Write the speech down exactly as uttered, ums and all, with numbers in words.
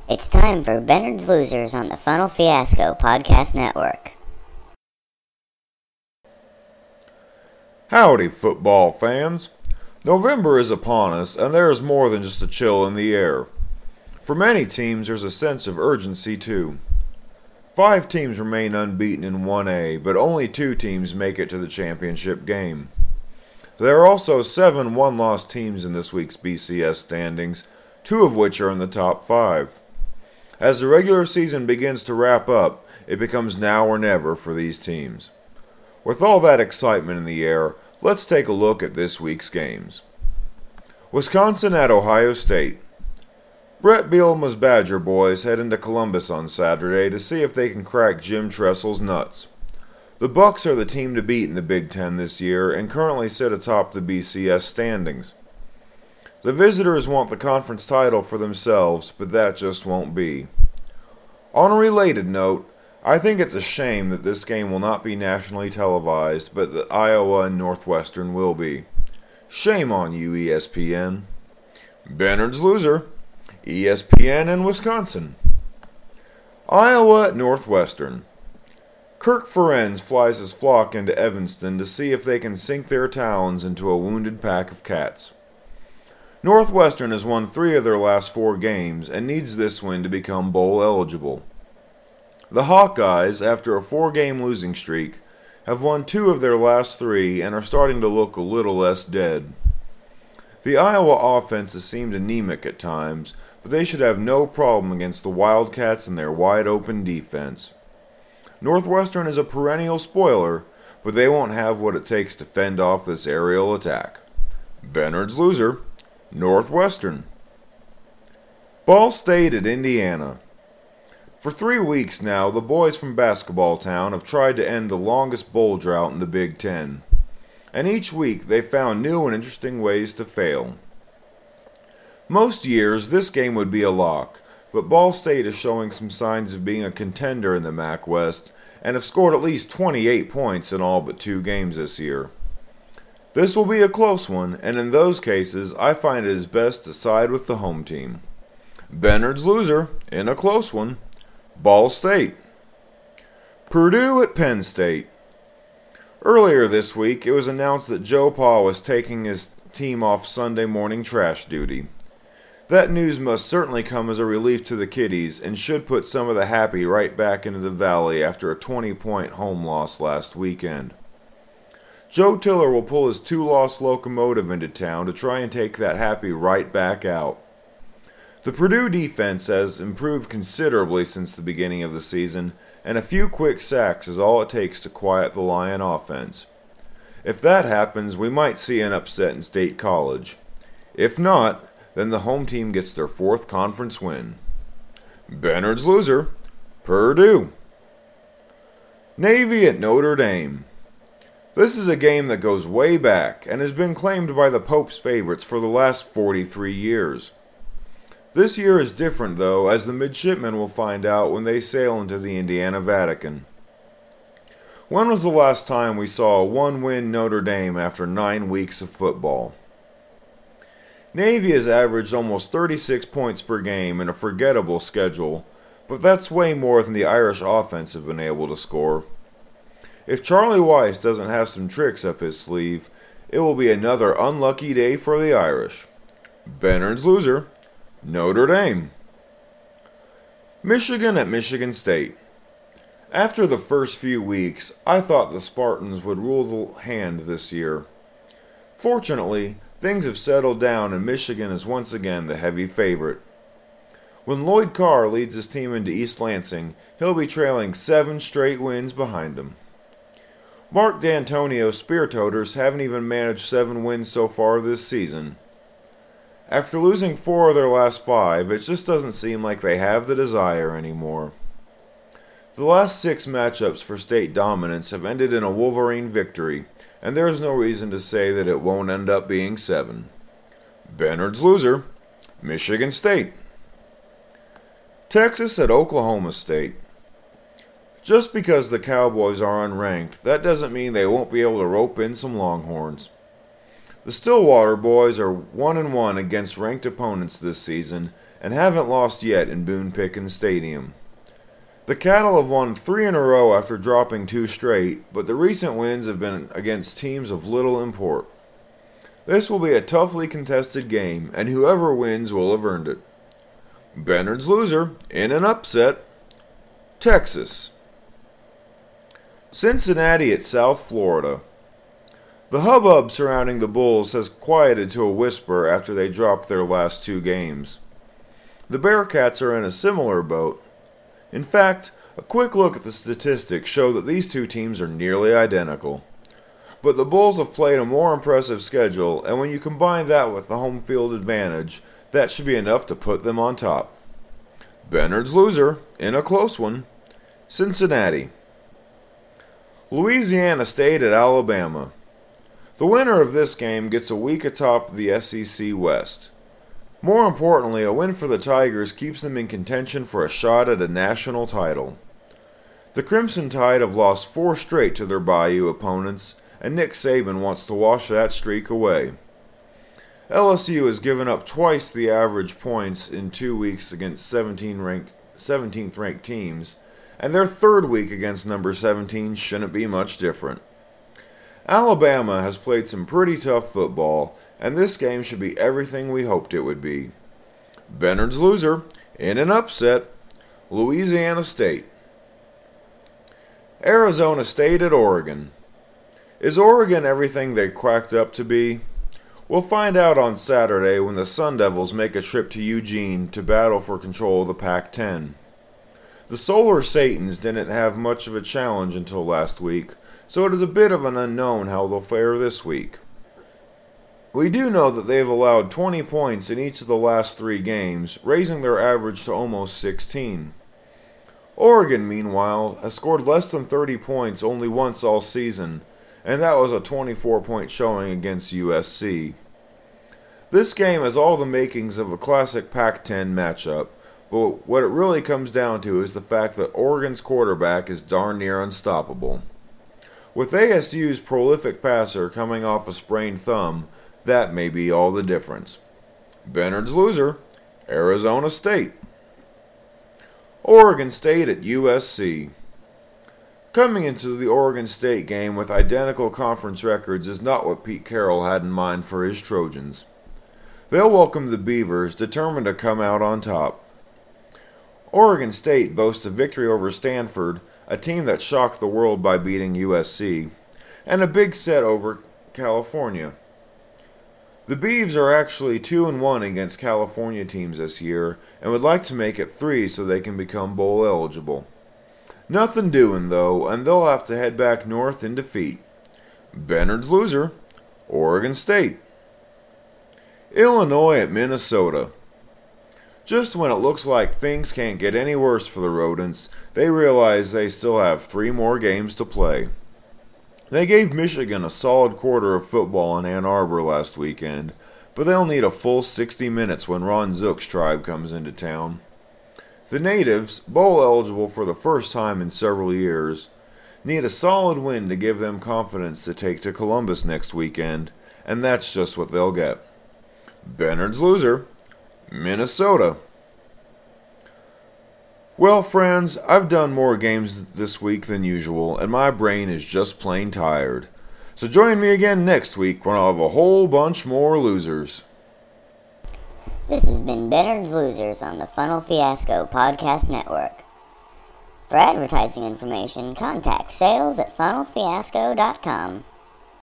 It's time for Bernard's Losers on the Funnel Fiasco Podcast Network. Howdy, football fans. November is upon us, and there is more than just a chill in the air. For many teams, there's a sense of urgency, too. Five teams remain unbeaten in one A, but only two teams make it to the championship game. There are also seven one-loss teams in this week's B C S standings, two of which are in the top five. As the regular season begins to wrap up, it becomes now or never for these teams. With all that excitement in the air, let's take a look at this week's games. Wisconsin at Ohio State. Brett Bielema's Badger boys head into Columbus on Saturday to see if they can crack Jim Tressel's nuts. The Bucks are the team to beat in the Big Ten this year and currently sit atop the B C S standings. The visitors want the conference title for themselves, but that just won't be. On a related note, I think it's a shame that this game will not be nationally televised, but that Iowa and Northwestern will be. Shame on you, E S P N. Bernard's Loser, E S P N and Wisconsin. Iowa at Northwestern. Kirk Ferentz flies his flock into Evanston to see if they can sink their talons into a wounded pack of cats. Northwestern has won three of their last four games and needs this win to become bowl eligible. The Hawkeyes, after a four-game losing streak, have won two of their last three and are starting to look a little less dead. The Iowa offense has seemed anemic at times, but they should have no problem against the Wildcats and their wide-open defense. Northwestern is a perennial spoiler, but they won't have what it takes to fend off this aerial attack. Bernard's Loser, Northwestern. Ball State at Indiana. For three weeks now, the boys from Basketball Town have tried to end the longest bowl drought in the Big Ten. And each week they found new and interesting ways to fail. Most years, this game would be a lock, but Ball State is showing some signs of being a contender in the M A C West and have scored at least twenty-eight points in all but two games this year. This will be a close one, and in those cases, I find it is best to side with the home team. Bernard's Loser, in a close one, Ball State. Purdue at Penn State. Earlier this week, it was announced that Joe Pa was taking his team off Sunday morning trash duty. That news must certainly come as a relief to the kiddies and should put some of the happy right back into the valley after a twenty-point home loss last weekend. Joe Tiller will pull his two-loss locomotive into town to try and take that happy right back out. The Purdue defense has improved considerably since the beginning of the season, and a few quick sacks is all it takes to quiet the Lion offense. If that happens, we might see an upset in State College. If not, then the home team gets their fourth conference win. Bernard's Loser, Purdue. Navy at Notre Dame. This is a game that goes way back and has been claimed by the Pope's favorites for the last forty-three years. This year is different, though, as the midshipmen will find out when they sail into the Indiana Vatican. When was the last time we saw a one-win Notre Dame after nine weeks of football? Navy has averaged almost thirty-six points per game in a forgettable schedule, but that's way more than the Irish offense have been able to score. If Charlie Weiss doesn't have some tricks up his sleeve, it will be another unlucky day for the Irish. Bernard's Loser, Notre Dame. Michigan at Michigan State. After the first few weeks, I thought the Spartans would rule the hand this year. Fortunately, things have settled down and Michigan is once again the heavy favorite. When Lloyd Carr leads his team into East Lansing, he'll be trailing seven straight wins behind him. Mark D'Antonio's Spear Toters haven't even managed seven wins so far this season. After losing four of their last five, it just doesn't seem like they have the desire anymore. The last six matchups for state dominance have ended in a Wolverine victory, and there is no reason to say that it won't end up being seven. Bernard's Loser, Michigan State. Texas at Oklahoma State. Just because the Cowboys are unranked, that doesn't mean they won't be able to rope in some Longhorns. The Stillwater boys are one and one against ranked opponents this season, and haven't lost yet in Boone Pickens Stadium. The Cattle have won three in a row after dropping two straight, but the recent wins have been against teams of little import. This will be a toughly contested game, and whoever wins will have earned it. Bernard's loser, in an upset, Texas. Cincinnati at South Florida. The hubbub surrounding the Bulls has quieted to a whisper after they dropped their last two games. The Bearcats are in a similar boat. In fact, a quick look at the statistics show that these two teams are nearly identical. But the Bulls have played a more impressive schedule, and when you combine that with the home field advantage, that should be enough to put them on top. Bernard's loser, in a close one, Cincinnati. Louisiana State at Alabama. The winner of this game gets a week atop the S E C West. More importantly, a win for the Tigers keeps them in contention for a shot at a national title. The Crimson Tide have lost four straight to their Bayou opponents, and Nick Saban wants to wash that streak away. L S U has given up twice the average points in two weeks against seventeenth ranked teams, and their third week against number seventeen shouldn't be much different. Alabama has played some pretty tough football, and this game should be everything we hoped it would be. Bernard's loser, in an upset, Louisiana State. Arizona State at Oregon. Is Oregon everything they cracked up to be? We'll find out on Saturday when the Sun Devils make a trip to Eugene to battle for control of the Pac ten. The Solar Satans didn't have much of a challenge until last week, so it is a bit of an unknown how they'll fare this week. We do know that they've allowed twenty points in each of the last three games, raising their average to almost sixteen. Oregon, meanwhile, has scored less than thirty points only once all season, and that was a twenty-four point showing against U S C. This game has all the makings of a classic Pac ten matchup, but what it really comes down to is the fact that Oregon's quarterback is darn near unstoppable. With A S U's prolific passer coming off a sprained thumb, that may be all the difference. Bernard's loser, Arizona State. Oregon State at U S C. Coming into the Oregon State game with identical conference records is not what Pete Carroll had in mind for his Trojans. They'll welcome the Beavers, determined to come out on top. Oregon State boasts a victory over Stanford, a team that shocked the world by beating U S C, and a big set over California. The Beavs are actually two and one against California teams this year and would like to make it three so they can become bowl eligible. Nothing doing though, and they'll have to head back north in defeat. Bernard's loser, Oregon State. Illinois at Minnesota. Just when it looks like things can't get any worse for the Rodents, they realize they still have three more games to play. They gave Michigan a solid quarter of football in Ann Arbor last weekend, but they'll need a full sixty minutes when Ron Zook's tribe comes into town. The Natives, bowl eligible for the first time in several years, need a solid win to give them confidence to take to Columbus next weekend, and that's just what they'll get. Bernard's loser, Minnesota. Well, friends, I've done more games this week than usual, and my brain is just plain tired. So join me again next week when I'll have a whole bunch more losers. This has been Bernard's Losers on the Funnel Fiasco Podcast Network. For advertising information, contact sales at funnel fiasco dot com.